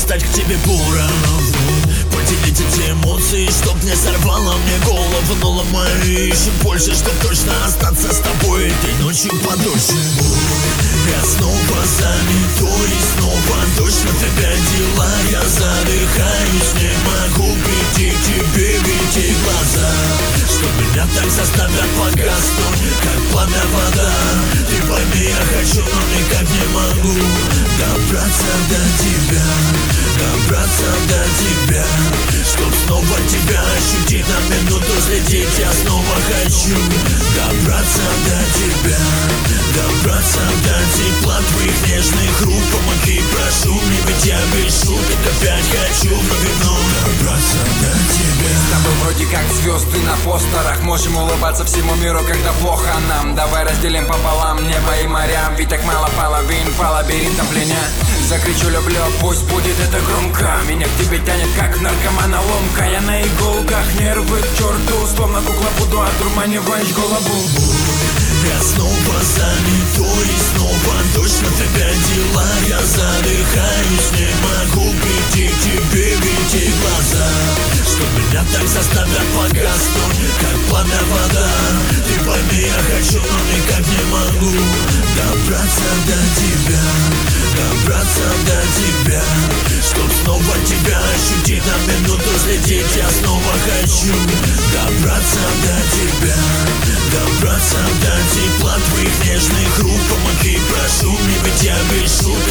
стать к тебе буром, поделить эти эмоции, чтоб не сорвало мне голову. Но ломаю еще больше, чтоб точно остаться с тобой этой ночью подольше. Я снова занятой, снова дождь на тебя дела. Я задыхаюсь, не могу прийти к тебе, ведь и глаза, что меня так заставят погаснуть, как пламя вода. Ты пойми, я хочу, но никак не могу добраться до тебя, добраться до тебя, чтоб снова тебя ощутить, на минуту взлететь. Я снова хочу добраться до тебя, добраться до тепла твоих нежных рук. Помоги, прошу, мне ведь я без шуток опять хочу вновь и вновь добраться до тебя. С тобой вроде как звезды на постерах, можем улыбаться всему миру, когда плохо нам. Давай разделим пополам небо и моря, ведь так мало половин по лабиринтам пленя. Закричу люблю, пусть будет это громко, меня к тебе тянет как наркомана ломка. Я на иголках, нервы к черту, словно кукла буду одурманивать голову. Я снова занятой, снова дождь на тебя дела. Я задыхаюсь, не могу прийти к тебе, ведь и глаза, что меня так заставят погаснуть, как пламя вода. Ты пойми, я хочу, но никак не могу добраться до тебя, добраться до тебя, чтоб снова тебя ощутить, на минуту взлететь. Я снова хочу добраться до тебя, добраться до тепла твоих нежных рук. Помоги, прошу, мне ведь я без шуток